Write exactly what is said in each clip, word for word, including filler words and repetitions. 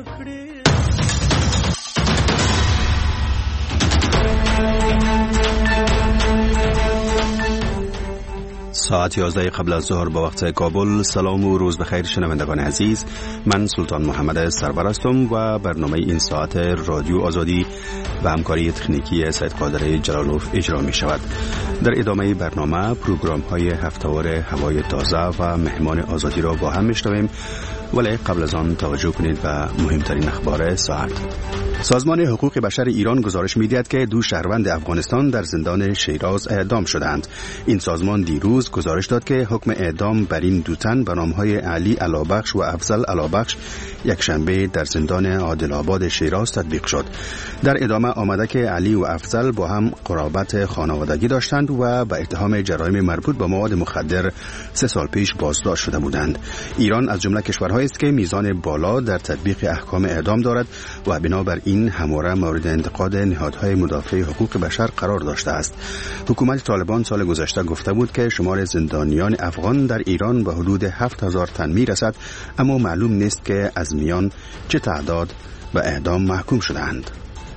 ساعت یازده قبل از ظهر با وقت کابل. سلام و روز بخیر شنوندگان عزیز، من سلطان محمد سرور هستم و برنامه این ساعت رادیو آزادی و همکاری تکنیکی سید قادر جلالوف اجرا می شود. در ادامه برنامه پروگرام های هفته‌وار هوای تازه و مهمان آزادی را با هم میشنویم، ولی قبل از آن توجه کنید به مهمترین اخبار ساعت. سازمان حقوق بشر ایران گزارش می‌دهد که دو شهروند افغانستان در زندان شیراز اعدام شدند. این سازمان دیروز گزارش داد که حکم اعدام بر این دو تن به نام‌های علی علابخش و افضل علابخش یک شنبه در زندان عادل آباد شیراز تطبیق شد. در ادامه آمده که علی و افضل با هم قرابت خانوادگی داشتند و به اتهام جرایم مربوط به مواد مخدر سه سال پیش بازداشت شده بودند. ایران از جمله کشورهایی است که میزان بالا در تطبیق احکام اعدام دارد و بنابر این همواره مورد انتقاد نهادهای مدافع حقوق بشر قرار داشته است. حکومت طالبان سال گذشته گفته بود که شمار زندانیان افغان در ایران به حدود هفت هزار تن میرسد، اما معلوم نیست که از میان چه تعداد به اعدام محکوم شدند.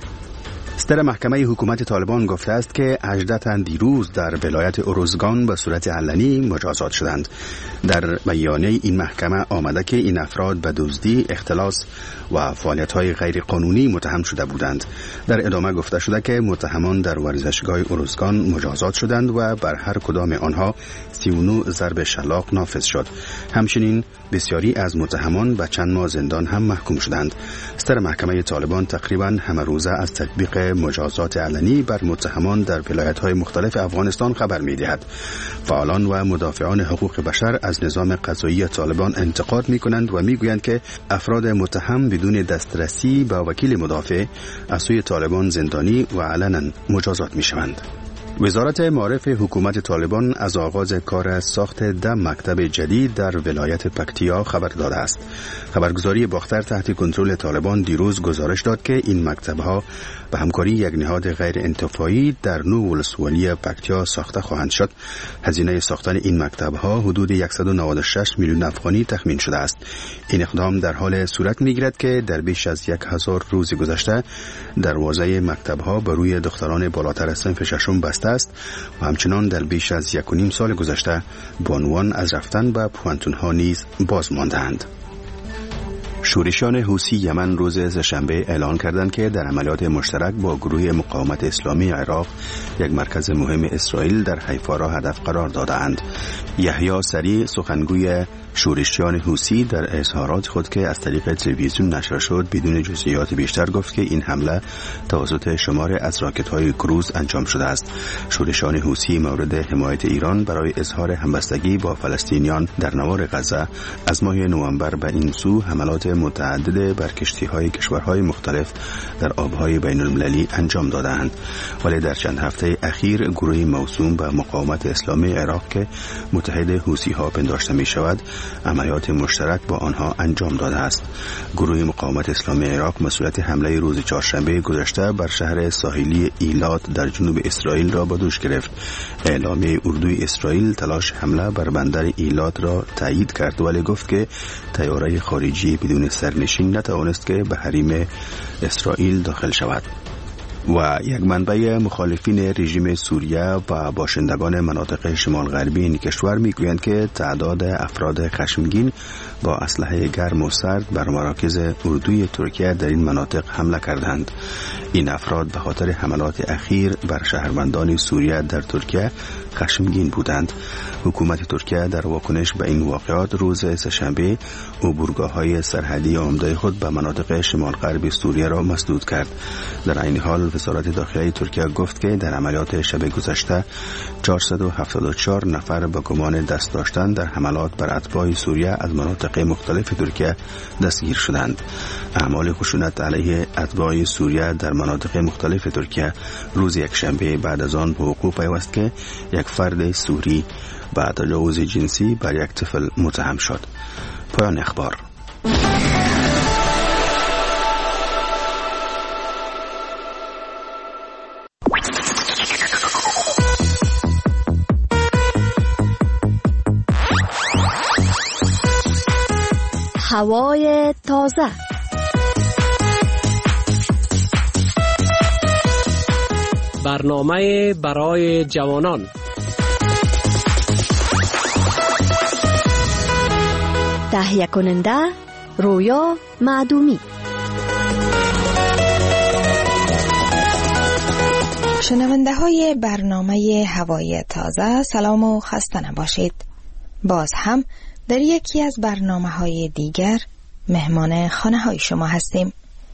صدر محکمه حکومت طالبان گفته است که هجده تن دیروز در ولایت اروزگان به صورت علنی مجازات شدند. در بیانیه این محکمه آمده که این افراد به دزدی، اختلاس و فعالیت‌های غیر قانونی متهم شده بودند. در ادامه گفته شده که متهمان در ورزشگاه اروزگان مجازات شدند و بر هر کدام آنها سی و نه ضرب شلاق نافذ شد. همچنین بسیاری از متهمان به چند ماه زندان هم محکوم شدند. صدر محکمه طالبان تقریباً همه روزه از تطبیق مجازات علنی بر متهمان در ولایت‌های مختلف افغانستان خبر می‌دهد. فعالان و مدافعان حقوق بشر از نظام قضایی طالبان انتقاد می‌کنند و می‌گویند که افراد متهم بدون دسترسی به وکیل مدافع از سوی طالبان زندانی و علنا مجازات می‌شوند. وزارت معارف حکومت طالبان از آغاز کار ساخت ده مکتب جدید در ولایت پکتیا خبر داده است. خبرگزاری باختر تحت کنترل طالبان دیروز گزارش داد که این مکتب‌ها به همکاری یک نهاد غیر انتفاعی در نو ولسوالی پکتیا ساخته خواهند شد. هزینه ساختن این مکتب‌ها حدود صد و نود و شش میلیون افغانی تخمین شده است. این اقدام در حال صورت می‌گیرد که در بیش از یک هزار روز گذشته دروازه مکتب‌ها بر روی دختران بالاتر از صنف ششم بسته است و همچنان در بیش از یک و نیم سال گذشته بانوان از رفتن به پوانتون‌ها نیز باز ماندند. شورشیان حوثی یمن روز سه‌شنبه اعلان کردند که در عملیات مشترک با گروه مقاومت اسلامی عراق یک مرکز مهم اسرائیل در حیفا را هدف قرار دادند. یحیی سری سخنگوی شورشیان حوثی در اظهارات خود که از طریق تلویزیون نشر شد بدون جزئیات بیشتر گفت که این حمله توسط شماری از راکت‌های کروز انجام شده است. شورشیان حوثی مورد حمایت ایران برای اظهار همبستگی با فلسطینیان در نوار غزه از ماه نوامبر به این سو حملات متعدد بر کشتی‌های کشورهای مختلف در آب‌های بین‌المللی انجام دادند، ولی در چند هفته اخیر گروه موسوم به مقاومت اسلامی عراق که متحد حوثی‌ها پنداشته می‌شود عملیات مشترک با آنها انجام داده است. گروه مقاومت اسلامی عراق مسئولیت حمله روز چهارشنبه گذشته بر شهر ساحلی ایلات در جنوب اسرائیل را به دوش گرفت. اعلامیه اردوی اسرائیل تلاش حمله بر بندر ایلات را تایید کرد، ولی گفت که طیاره خارجی بدون سرنشین نتوانست که به حریم اسرائیل داخل شود. و یک منبع مخالفین رژیم سوریه و باشندگان مناطق شمال غربی این کشور میگویند که تعداد افراد خشمگین با اسلحه گرم و سرد بر مراکز اردوی ترکیه در این مناطق حمله کردند. این افراد به خاطر حملات اخیر بر شهروندان سوریه در ترکیه خشمگین بودند. حکومت ترکیه در واکنش به این واقعات روز سه‌شنبه عبورگاه‌های سرحدی عمده خود به مناطق شمال غربی سوریه را مسدود کرد. در این حال وزارت داخلی ترکیه گفت که در عملیات شب گذشته چهارصد و هفتاد و چهار نفر با گمان دست داشتن در حملات بر اتباع سوریه از مناطق مختلف ترکیه دستگیر شدند. اعمال خشونت علیه اتباع سوریه در مناطق مختلف ترکیه روز یکشنبه بعد از آن به وقوع پیوست که یک فرد سوری با تجاوز جنسی بر یک طفل متهم شد. پایان اخبار. هوای تازه. برنامه برای جوانان. تهیه کننده رویا معدومی. شنونده های برنامه هوای تازه، سلام و خسته نباشید. باز هم در یکی از برنامه های دیگر مهمان خانه های شما هستیم.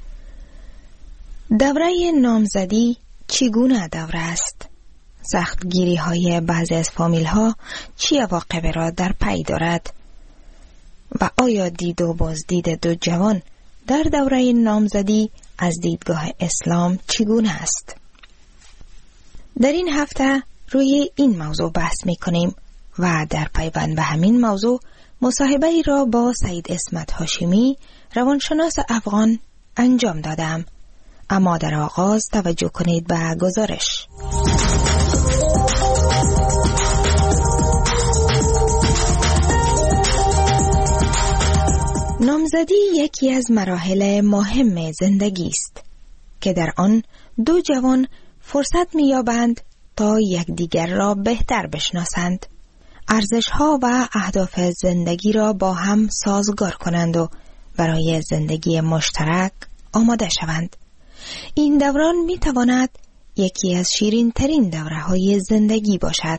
دوره نامزدی چگونه دوره است؟ سختگیری های بعضی از فامیل ها چی عواقب را در پی دارد؟ و آیا دید و بازدید دو جوان در دوره نامزدی از دیدگاه اسلام چگونه است؟ در این هفته روی این موضوع بحث می کنیم و در پیوند به همین موضوع مصاحبه ای را با سید اسمت هاشمی، روانشناس افغان انجام دادم. اما در آغاز توجه کنید به گزارش. نامزدی یکی از مراحل مهم زندگی است که در آن دو جوان فرصت می‌یابند تا یکدیگر را بهتر بشناسند، ارزش‌ها و اهداف زندگی را با هم سازگار کنند و برای زندگی مشترک آماده شوند. این دوران می‌تواند یکی از شیرین ترین دوره‌های زندگی باشد،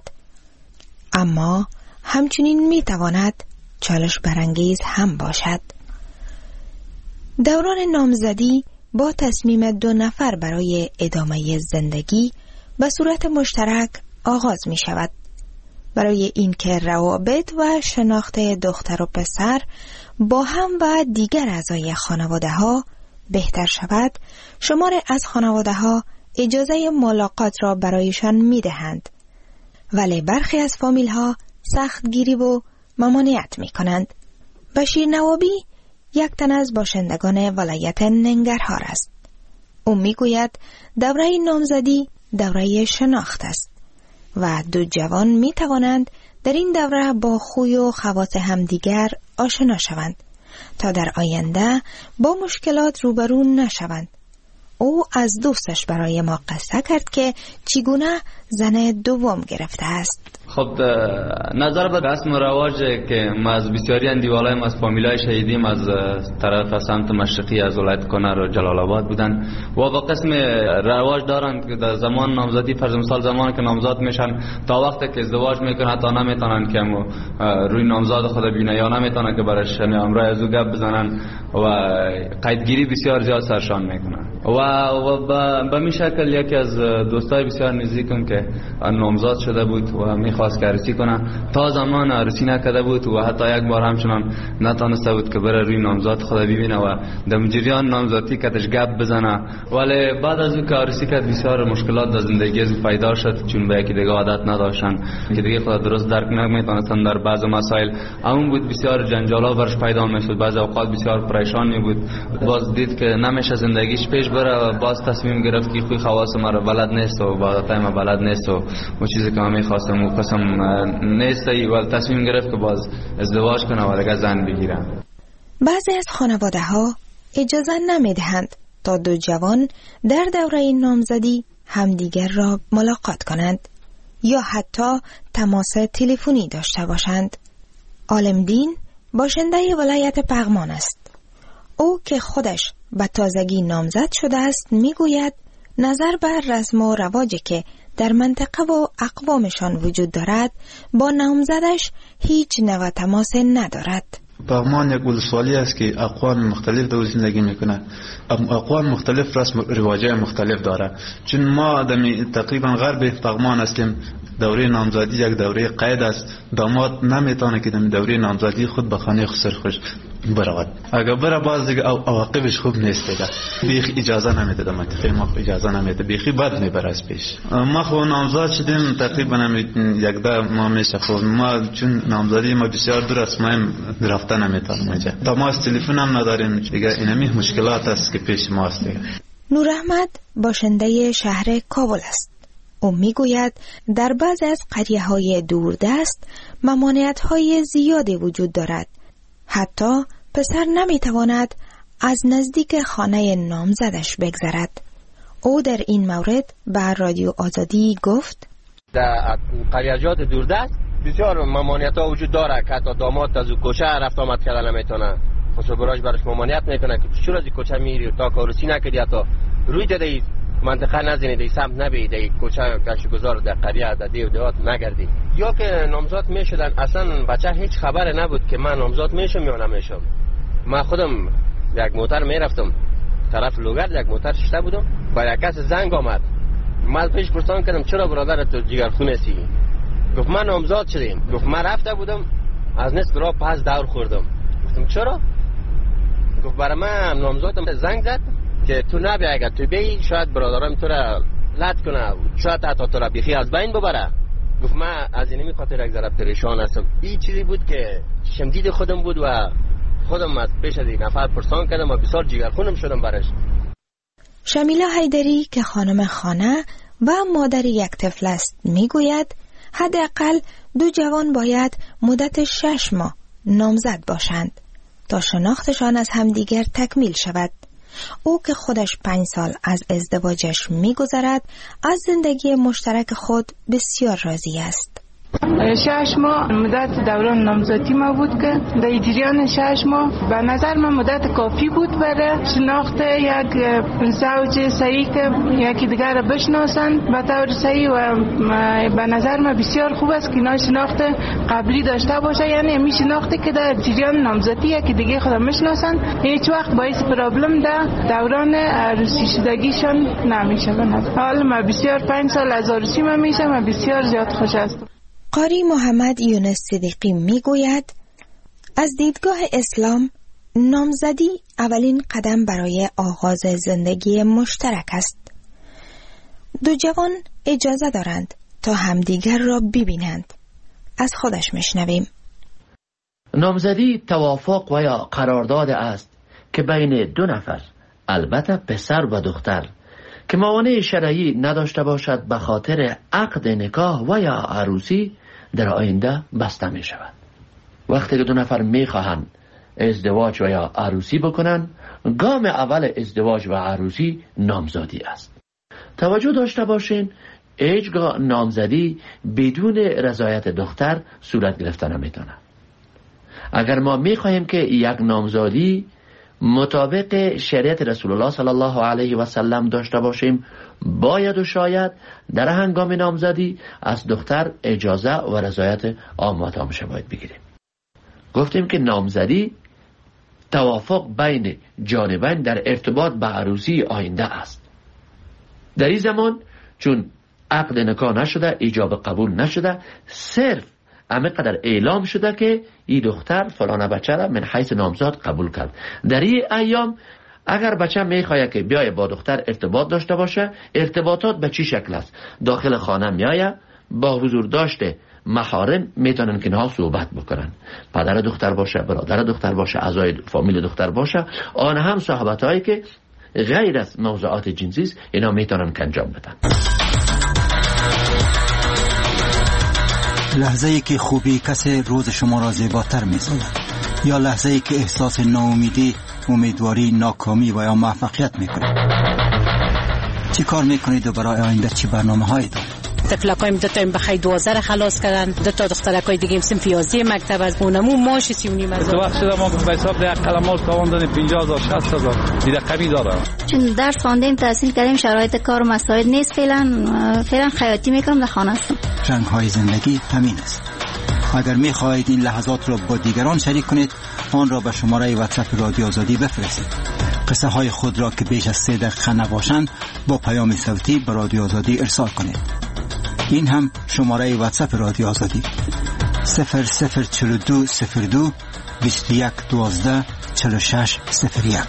اما همچنین می‌تواند چالش برانگیز هم باشد. دوران نامزدی با تصمیم دو نفر برای ادامه زندگی به صورت مشترک آغاز می شود. برای اینکه روابط و شناخت دختر و پسر با هم و دیگر اعضای خانواده ها بهتر شود، شمار از خانواده ها اجازه ملاقات را برایشان می دهند، ولی برخی از فامیل ها سخت گیری و ممانعت می کنند. بشیر نوابی یک تن از باشندگان ولایت ننگرهار است. او می گوید دوره نامزدی دوره شناخت است و دو جوان می توانند در این دوره با خوی و خواص همدیگر آشنا شوند تا در آینده با مشکلات روبرو نشوند. او از دوستش برای ما قصه کرد که چگونه زن دوم گرفته است. خب نظر به رسم و رواج که ما از بسیاری اندیوالای ما از فامیلای شهیدیم از طرف سمت مشرقی از ولایت کنر و جلال آباد بودن و با قسم رواج دارن که در زمان نامزدی، فرض مثال زمانی که نامزاد میشن تا وقتی که ازدواج میکنن حتی نمیتونن که روی نامزاد خود ببینن یا نمیتونن که برش امرای از او گپ بزنن و قیدگیری بسیار زیاد سرشان میکنن و, و به می شکل یکی از دوستای بسیار نزدیکم که نامزاد شده بود و میخواست که عروسی کنه، تا زمان عروسی نکرده بود و حتی یک بار همچنان نتونسته بود که بره روی نامزاد خود ببینه و در جریان نامزادی کتش گپ بزنه. ولی بعد از اون که عروسی کرد بسیار مشکلات در زندگی از پیدا شد، چون به یکی دیگه عادت نداشتن که دیگه خود درست درک نمیتونستن در بعض مسائل. همون بود بسیار جنجالا برش پیدا میشد، بعضی اوقات بسیار پریشان می بود. باز دید که نمیشه زندگیش پیش بره و باز تصمیم گرفت که خوی خواص ما رو بلد نیست و عادتای ما بلد نیست و اون چیزی که من می‌خواستم و قسم نیست و تصمیم گرفت که باز ازدواج کنه و دیگه زن بگیره. بعضی از خانواده ها اجازه نمیدهند تا دو جوان در دوره نامزدی همدیگر را ملاقات کنند یا حتی تماس تلفنی داشته باشند. عالمدین باشنده ولایت پغمان است. او که خودش به تازگی نامزد شده است میگوید نظر بر رسم و رواجی که در منطقه و اقوامشان وجود دارد با نامزدش هیچ نوع تماس ندارد. پغمان یک ولسوالی است که اقوام مختلف در زندگی میکنه. اقوام مختلف رسم و رواجای مختلف داره. چون ما دمی تقریبا غرب پغمان هستیم، دوره نامزدی یک دوره قید است. داماد نمیتونه که دمی دوره نامزدی خود به خانه خسر خوش برود. اگر بره باز دیگه عواقبش خوب نیست دیگه. بیخ اجازه نمیده، منطقه ما اجازه نمیده، بیخی بد میبره از پیش. ما خو نامزد شدیم تقریبا یک ده ما میشه. خب ما چون نامزدی ما بسیار دور است، ما رفتن نمیتونیم اینجا. تماس تلفن هم نداریم دیگه. اینمی مشکلات است که پیش ما است دیگه. نور احمد باشنده شهر کابل است. او میگوید در بعضی از قریه‌های دوردست ممانعت‌های زیادی وجود دارد. حتی پسر نمیتواند از نزدیک خانه نامزدش بگذرد. او در این مورد به رادیو آزادی گفت در قریجات دوردست بسیار ممانعت ها وجود داره که حتی داماد تا زو کوچه رفت آمد کردن نمیتونه، خسرو براش برش ممانعت میکنه که چرا از کوچه میری تا کارسی نکردی، حتی روی دادی منطقه نزنی، دی سمت نبی، دی کوچه گشتگذار در قریه در دیو دیوات نگردی. یا که نامزاد میشدن اصلا بچه هیچ خبر نبود که من نامزاد میشم یا نمیشم. من خودم یک موتر میرفتم طرف لوگرد، یک موتر ششته بودم، با یک کس زنگ آمد، من پیش پرسان کردم چرا برادر تو جگرخونه سی؟ گفت من نامزاد شدیم. گفت من رفته بودم از نصف راه پس دور خوردم. گفتم چرا؟ گفت برای من نامزادم زنگ زد که تو نبی، اگر تو بی شاید برادرم تو را لط کنه، شاید حتی تو را بیخی از بین ببره. گفت من از اینمی خاطر یک ذره پریشان هستم. این چیزی بود که شمدید خودم بود و خودم از پیش از این نفر پرسان کردم و بسیار جگرخونم شدم برش. شمیلا حیدری که خانم خانه و مادر یک طفل است میگوید حداقل دو جوان باید مدت شش ماه نامزد باشند تا شناختشان از همدیگر تکمیل شود. او که خودش پنج سال از ازدواجش میگذرد از زندگی مشترک خود بسیار راضی است. شش ماه مدت دوران نامزدی ما بود که در جریان شش ماه به نظر من مدت کافی بود برای شناخت یک زوج صحیح که یکی دیگر را بشناسند به طور صحیح و به نظر من بسیار خوب است که اینا شناخت قبلی داشته باشه، یعنی همی شناختی که در جریان نامزدی یکی دیگه خود میشناسند هیچ وقت باعث پرابلم در دوران عروسی شدگیشان نمیشه. حالا من بسیار پنج سال از عروسی من میشم و بسیار زیاد خوش هستم. قاری محمد یونس صدیقی میگوید از دیدگاه اسلام نامزدی اولین قدم برای آغاز زندگی مشترک است. دو جوان اجازه دارند تا همدیگر را ببینند. از خودش میشنویم. نامزدی توافق و یا قرارداد است که بین دو نفر، البته پسر و دختر، که موانع شرعی نداشته باشد به خاطر عقد نکاح و یا عروسی در آینده بسته می شود. وقتی که دو نفر می خواهند ازدواج و یا عروسی بکنند، گام اول ازدواج و عروسی نامزدی است. توجه داشته باشین هیچگاه نامزدی بدون رضایت دختر صورت گرفته نمیتونه. اگر ما می خواهیم که یک نامزدی مطابق شریعت رسول الله صلی الله علیه و سلم داشته باشیم، باید و شاید در هنگام نامزدی از دختر اجازه و رضایت آماتامشه باید بگیریم. گفتیم که نامزدی توافق بین جانبین در ارتباط به عروسی آینده است. در این زمان چون عقد نکاح نشده، ایجاب قبول نشده، صرف اما قدر اعلام شده که این دختر فلان بچه را من حیث نامزاد قبول کرد. در این ایام اگر بچه میخواه که بیای با دختر ارتباط داشته باشه، ارتباطات به چی شکل است؟ داخل خانه میایه، با حضور داشته محارم میتونن که اینها صحبت بکنن، پدر دختر باشه، برادر دختر باشه، اعضای فامیل دختر باشه، آن هم صحبت هایی که غیر از موضوعات جنسی است اینا میتونن که انجام بدن. لحظه ای که خوبی کسی روز شما را زیباتر می‌سازد، یا لحظه ای که احساس ناامیدی، امیدواری، ناکامی و یا موفقیت میکنید. چی کار میکنید و برای آینده چی برنامه هایی دارید؟ تفلکایم دو تا بخای دوازده خلاص کردن، دو تا دخترکای دیگه صنف یازده مکتب از اونمو ماش سی و نیم هزار. تو وقت شده ما به حساب ده قلمال تاوان دادیم پنجاه هزار شصت هزار دیده قبی داره. چون درس خواندیم تحصیل کردیم شرایط کار و مساعد نیست، فعلا فعلا خیاطی میکنم در خانه هستم. رنگ های زندگی همین است. اگر میخواهید این لحظات را با دیگران شریک کنید، آن را به شماره واتساپ رادیو آزادی بفرستید. قصه های خود را که بیش از سه دقیقه نباشند با پیام صوتی به رادیو آزادی ارسال کنید. این هم شماره واتساپ رادیو آزادی صفر صفر چهل و دو صفر دو بیست و یک دوازده چهل و شش صفر یک.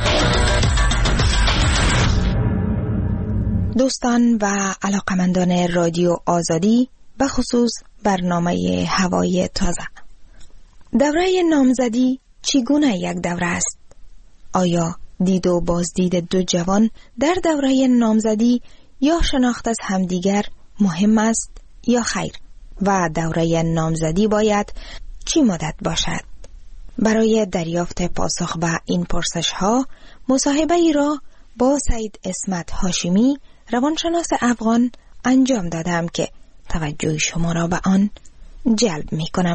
دوستان و علاقمندان رادیو آزادی، به خصوص برنامه هوای تازه، دوره نامزدی چگونه یک دوره است؟ آیا دید و بازدید دو جوان در دوره نامزدی یا شناخت از همدیگر مهم است یا خیر؟ و دوره نامزدی باید چی مدت باشد؟ برای دریافت پاسخ به این پرسش ها مصاحبه ای را با سید اسمت هاشمی روانشناس افغان انجام دادم که توجه شما را به آن جلب می کنم.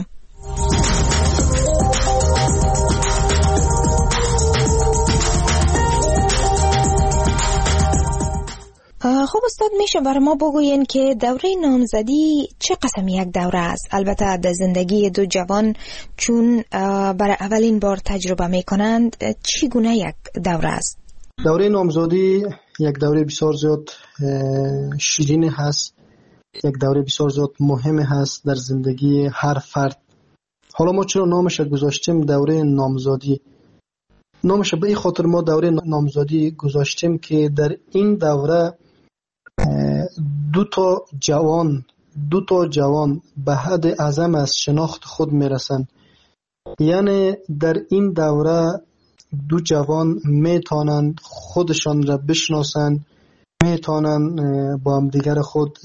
خب استاد، میشه برای ما بگوین که دوره نامزدی چه قسم یک دوره است؟ البته در زندگی دو جوان چون برای اولین بار تجربه میکنند چی گونه یک دوره است؟ دوره نامزدی یک دوره بسیار زیاد شیرین هست، یک دوره بسیار زیاد مهم هست در زندگی هر فرد. حالا ما چرا نامش گذاشتیم دوره نامزدی؟ نامش به این خاطر ما دوره نامزدی گذاشتیم که در این دوره دو تا جوان دو تا جوان به حد اعظم از شناخت خود میرسن. یعنی در این دوره دو جوان میتونن خودشان را بشناسن، میتونن با هم دیگر خود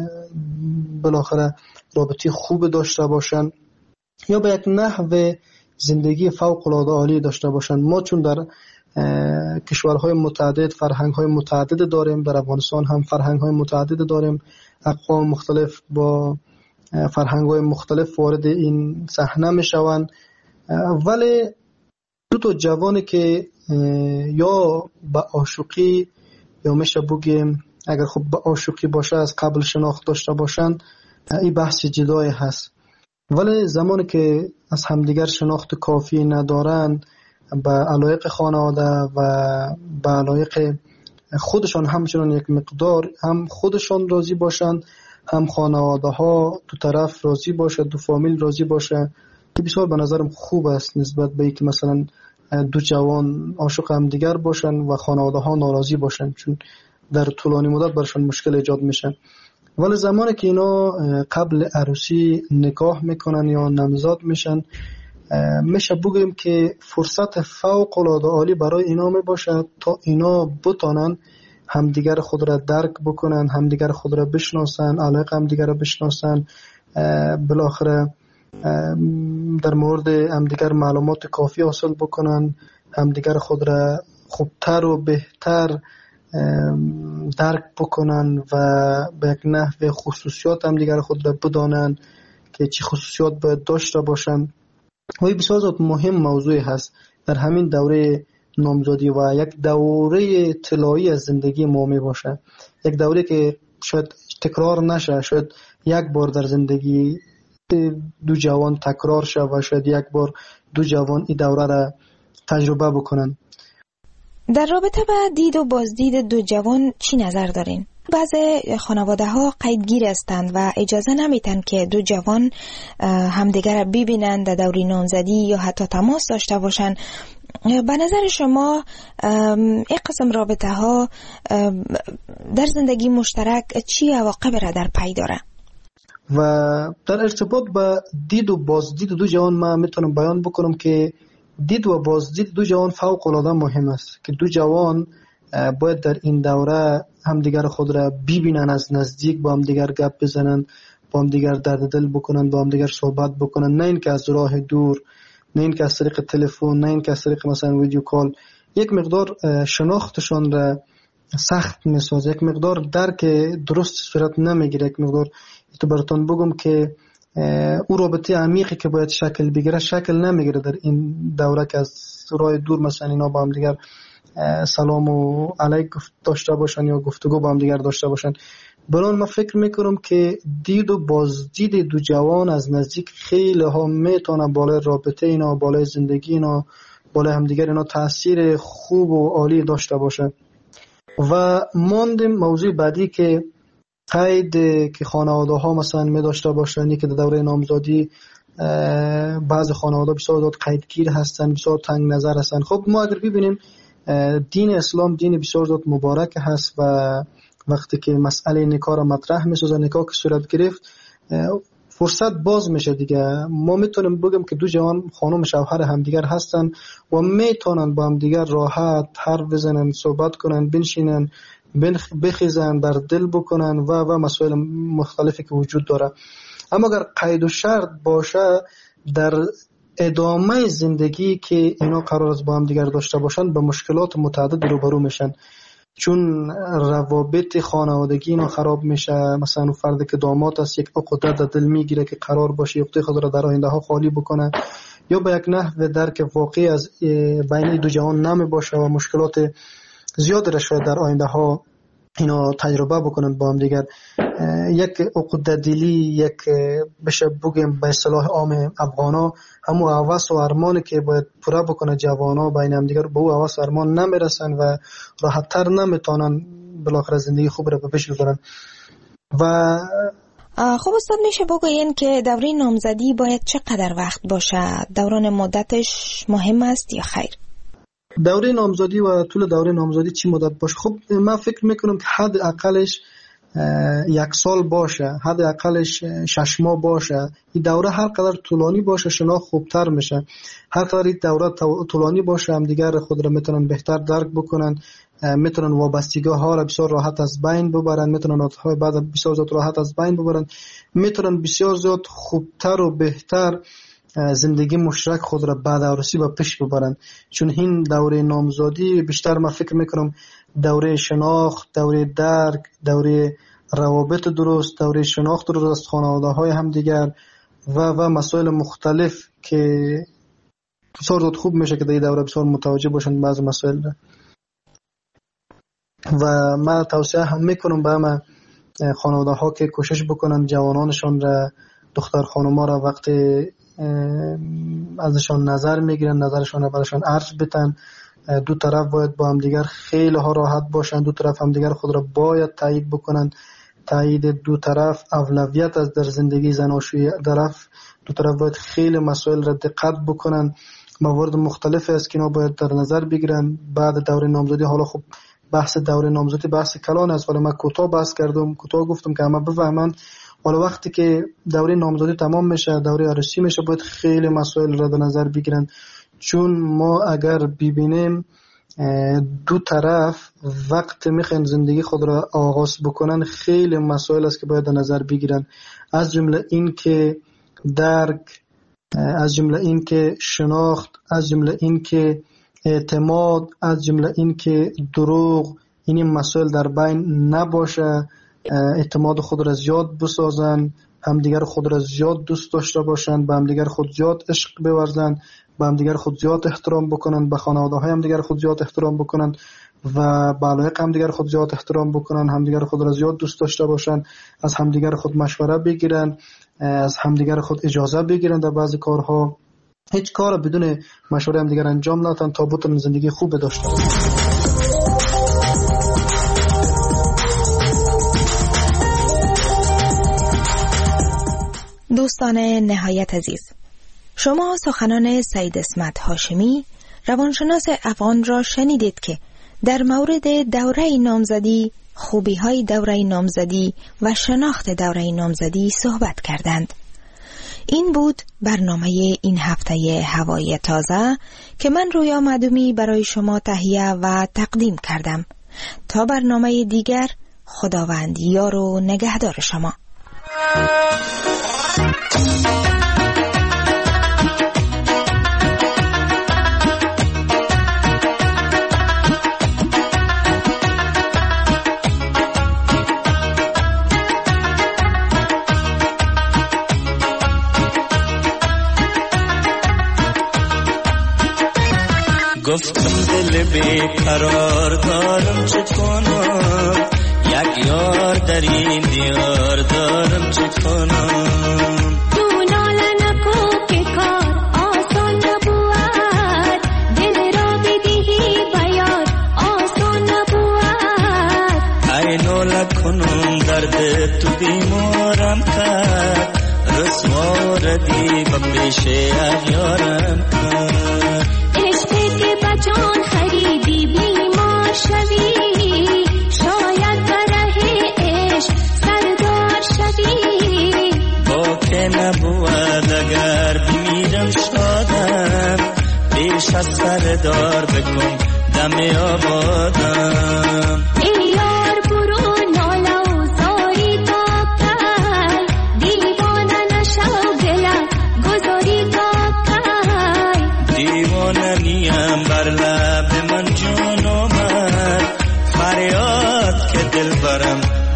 بالاخره رابطه خوب داشته باشن یا به یک نحو زندگی فوق العاده عالی داشته باشن. ما چون در کشورهای متعدد فرهنگ‌های متعدد داریم، در افغانستان هم فرهنگ‌های متعدد داریم، اقوام مختلف با فرهنگ‌های مختلف وارد این صحنه میشوند، ولی دو تا جوانی که یا به عاشقی یا میشه بگیم اگر خب به عاشقی باشه از قبل شناخت داشته باشند، این بحث جدای هست. ولی زمانی که از همدیگر شناخت کافی ندارن، به علایق خانواده و به علایق خودشان همچنان یک مقدار هم خودشان راضی باشند، هم خانواده ها دو طرف راضی باشه، دو فامیل راضی باشه، که بسیار به نظرم خوب است نسبت به اینکه مثلا دو جوان عاشق هم دیگر باشن و خانواده ها ناراضی باشن، چون در طولانی مدت برشان مشکل ایجاد میشه. ولی زمانی که اینا قبل عروسی نکاح میکنن یا نامزد میشن، میشه بگیم که فرصت فوق العاده عالی برای اینا میباشه تا اینا بتونن همدیگر خود را درک بکنن، همدیگر خود را بشناسن، علاقه همدیگر را بشناسن، بالاخره در مورد همدیگر معلومات کافی حاصل بکنن، همدیگر خود را خوبتر و بهتر درک بکنن و به یک نحو خصوصیات همدیگر خود را بدانن که چه خصوصیات باید داشته باشن. و این بسیار زیاد مهم موضوعی هست در همین دوره نامزدی و یک دوره طلایی از زندگی ما می باشه، یک دوره که شاید تکرار نشه، شاید یک بار در زندگی دو جوان تکرار شه و شاید یک بار دو جوان این دوره را تجربه بکنن. در رابطه با دید و بازدید دو جوان چی نظر دارین؟ بعضی خانواده ها قیدگیر هستند و اجازه نمیتن که دو جوان همدیگر را ببینند در دوره نامزدی یا حتی تماس داشته باشند. به نظر شما این قسم رابطه ها در زندگی مشترک چی عواقب را در پی داره؟ و در ارتباط با دید و بازدید دو جوان ما میتونم بیان بکنم که دید و بازدید دو جوان فوق العاده مهم است که دو جوان باید در این دوره همدیگر خود را ببینن، از نزدیک با همدیگر گپ بزنن، با همدیگر درد دل بکنن، با همدیگر صحبت بکنن، نه اینکه از راه دور، نه اینکه از طریق تلفن، نه اینکه از طریق مثلا ویدیو کال. یک مقدار شناختشان را سخت میسازه، یک مقدار درک درست صورت نمیگیره، یک مقدار تو براتون بگم که او رابطه عمیقی که باید شکل بگیره شکل نمیگیره در این دوره که از راه دور مثلا اینا با هم دیگر سلام و علیک داشته باشن یا گفتگو با هم دیگر داشته باشن. برای من فکر میکنم که دید و بازدید دو جوان از نزدیک خیلی ها میتونه بالای رابطه اینا، بالای زندگی اینا، بالای همدیگر اینا تاثیر خوب و عالی داشته باشه. و ماندیم موضوع بعدی که قید که خانواده ها مثلا می داشته باشن، که در دوره نامزدی بعض خانواده بسیار زیاد قیدگیر هستن، بسیار تنگ نظر هستن. خب ما اگر ببینیم دین اسلام دین بسیار زیاد مبارک هست و وقتی که مسئله نکاح را مطرح می‌سازه، نکاح که صورت گرفت، فرصت باز میشه دیگه. ما میتونیم بگیم که دو جوان خانم شوهر همدیگر هستن و میتونن با همدیگر راحت حرف بزنن، صحبت کنن، بنشینن، بخیزن، در دل بکنن و و مسائل مختلفی که وجود داره. اما اگر قید و شرط باشه در ادامه زندگی که اینا قرار است با هم دیگر داشته باشن، به مشکلات متعدد روبرو میشن. چون روابط خانوادگی اینا خراب میشه. مثلا اون فردی که داماد است یک عقده در دل میگیره که قرار باشه عقده خود را در آینده ها خالی بکنه، یا به یک نحو درک واقعی از بین دو جهان نمی باشه و مشکلات زیاد را شاید در آینده ها اینا تجربه بکنن با هم دیگر. یک عقده دلی، یک بشه بگیم به اصطلاح عام افغانا همون هوس و ارمانی که باید پوره بکنه جوانا بین هم دیگر، به اون هوس و ارمان نمیرسن و راحت تر نمیتونن بالاخره زندگی خوب را به پیش ببرن. و خب استاد میشه بگوین که دوره نامزدی باید چقدر وقت باشه؟ دوران مدتش مهم است یا خیر؟ دوره نامزدی و طول دوره نامزدی چی مدت باشه؟ خب من فکر میکنم که حد اقلش یک سال باشه، حد اقلش شش ماه باشه. این دوره هر قدر طولانی باشه شناخت خوبتر میشه. هر قدر این دوره طولانی باشه هم دیگر خود را میتونن بهتر درک بکنن، میتونن وابستگی ها را بسیار راحت از بین ببرن، میتونن عادتهای بعد بسیار زیاد راحت از بین ببرن، میتونن بسیار زیاد خوبتر و بهتر زندگی مشترک خود را بعد عروسی با پیش ببرن. چون این دوره نامزدی بیشتر من فکر میکنم دوره شناخت، دوره درک، دوره روابط درست، دوره شناخت درست از خانواده های هم دیگر و و مسائل مختلف که بسیار زیاد خوب میشه که در این دوره بسیار متوجه باشن بعض مسائل را. و من توصیه هم میکنم به همه خانواده ها که کوشش بکنن جوانانشان را، دختر خانوما را وقتی ازشان نظر میگیرن نظرشان را برشان عرض بتن. دو طرف باید با هم دیگر خیلی ها راحت باشن، دو طرف هم دیگر خود را باید تایید بکنن. تایید دو طرف اولویت از در زندگی زناشویی طرف. دو طرف باید خیلی مسائل را دقت بکنن. موارد مختلف است که اینا باید در نظر بگیرن بعد دوره نامزدی. حالا خب بحث دوره نامزدی بحث کلان است، ولی من کوتاه بحث کردم، کوتاه گفتم که همه بفهمن. حالا وقتی که دوره نامزدی تمام میشه، دوره عروسی میشه، باید خیلی مسائل را در نظر بگیرن. چون ما اگر ببینیم دو طرف وقت میخوان زندگی خود را آغاز بکنن، خیلی مسائل است که باید در نظر بگیرن. از جمله این که درک، از جمله این که شناخت، از جمله این که اعتماد، از جمله این که دروغ، این مسائل در بین نباشه. اعتماد خود را زیاد بسازن، همدیگر خود را زیاد دوست داشته باشند، به همدیگر خود زیاد عشق بورزن، به همدیگر خود زیاد احترام بکنن، به خانواده های همدیگر خود زیاد احترام بکنن و به علایق همدیگر خود زیاد احترام بکنن، همدیگر خود را زیاد دوست داشته باشند، از همدیگر خود مشوره بگیرن، از همدیگر خود اجازه بگیرن در بعضی کارها. هیچ کار بدون مشوره همدیگر انجام ندن تا بتونن زندگی خوب داشته باشن. دوستان نهایت عزیز، شما سخنان سید اسمت هاشمی روانشناس افغان را شنیدید که در مورد دوره نامزدی، خوبی های دوره نامزدی و شناخت دوره نامزدی صحبت کردند. این بود برنامه این هفته هوای تازه که من رویا معدومی برای شما تهیه و تقدیم کردم. تا برنامه دیگر، خداوند یار و نگهدار شما. گفتم دل بیقرار دارم چه کنم، یک یار در این دیار دارم چه کنم. تو ناله نکو که کار آسان نبود، دل را بدهی بیار آسان نبود. ای ناله کنم درد تو بیمارم کرد، رسوا ردی به پیش اغیارم کرد. جان خریدی بیمار شوی، شاید بره عشق سردار شوی. با که نبود اگر بمیرم شادم، پیش از سردار بکن دم آبادم. ای یار برو ناله و زاری تا کی، دیوانه نشو دلم گذاری تا کی. دیوانه نیم بر لب من جان آمد، فریاد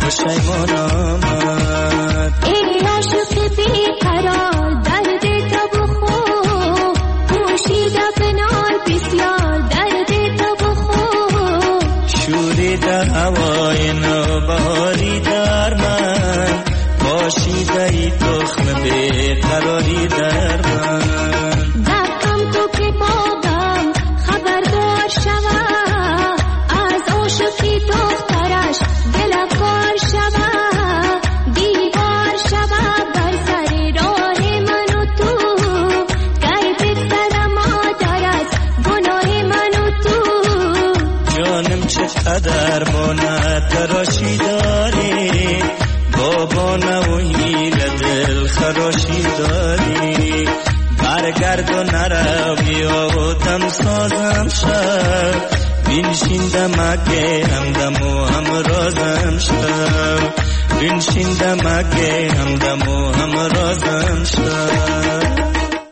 پشیمان آمد. ای عاشق بیقرار درد تو بخور، پوشیده بنال بسیار درد تو بخور. شوریده هوای نوبهاری در من، پاشیده ای تخم بیقراری در من. دقم تو که باغم خبردار شود، از عاشقی دخترش دل کار شود. دیوار شود بر سر راه من و تو، گر بگذرم مادر از گناه من و تو. جانم چقدر ماند تراشی داری، بابا نوهیل دل خراشی داری. برگرد و نرو بیا و دم سازم شد، بینشین دمکه همدم و همرازم شد. بینشین دمکه همدم و همرازم شد.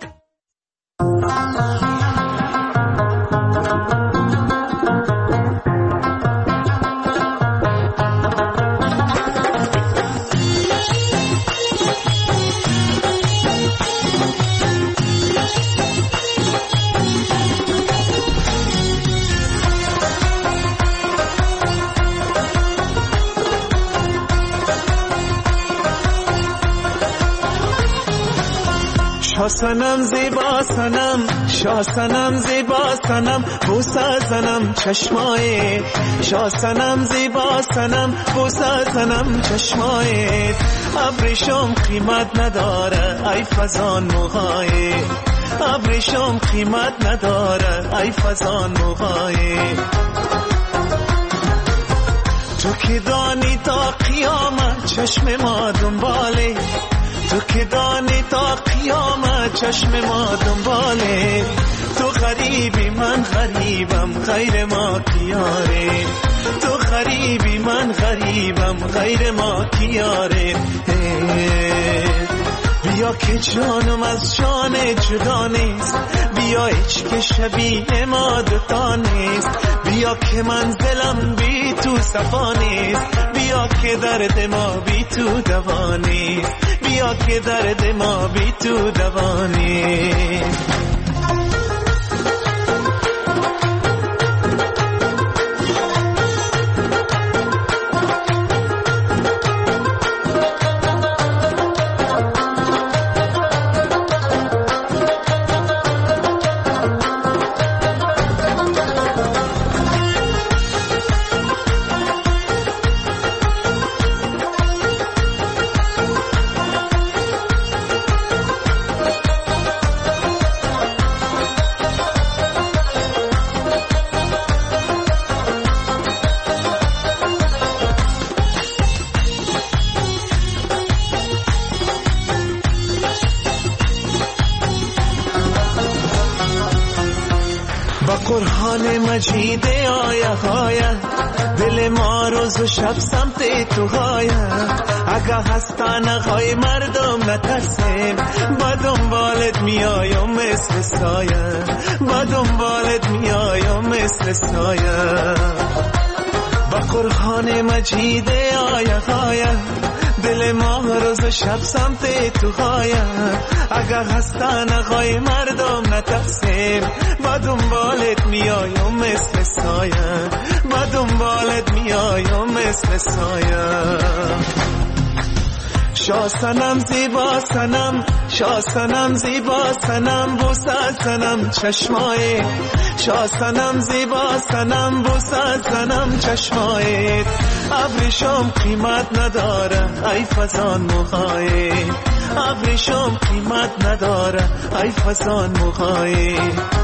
سنم زیبا سنم، شاه سنم زیبا سنم، بوسه زنم چشمای. شاه سنم زیبا سنم، بوسه زنم چشمای. ابریشم قیمت نداره ای فزان موهای، ابریشم قیمت نداره ای فزان موهای. تو که دانی تا قیامت چشم ما دنباله، تو که دانی تا قیامت چشم ما دنباله. تو غریبی من غریبم غیر ما کیاره، تو غریبی من غریبم غیر ما کیاره. بیا که جانم از جان جدا نیست، بیا هیچ که شبیه ما دوتا نیست. بیا که منزلم بی تو صفا نیست، بیا که درد ما بی تو دوا نیست، بیا که درد ما بی تو دوا نیست. قرآن مجید آیه های دل ما روز و شب سمت تو های. اگه هستن های مردم نترسیم، با دنبالت میایم مثل سایه، با دنبالت میایم مثل سایه. با قرآن مجید آیه های دل ما روز و شب سمت تو های. اگه هستن های مردم نترسیم، با دنبالت میایم مثل سایه، با دنبالت میایم مثل سایه. شاه سنم زیبا سنم، شاه سنم زیبا سنم، بوسه زنم چشمای. شاه سنم زیبا سنم، بوسه زنم چشمای. ابریشم قیمت نداره ای فزان موهای، ابریشم قیمت نداره ای فزان موهای.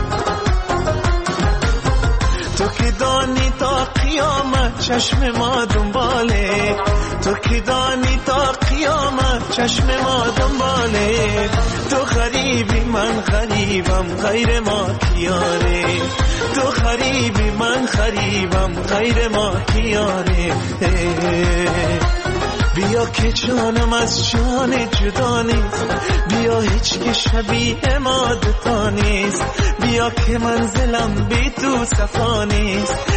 تو که دانی تا قیامت چشم ما دنباله، تو که دانی تا قیامت چشم ما دنباله. تو غریبی من غریبم غیر ما کیاره، تو غریبی من غریبم غیر ما کیاره. بیا که جانم از جان جدا نیست، بیا هیچ که شبیه ما دوتا نیست. بیا که منزلم بی تو صفا نیست،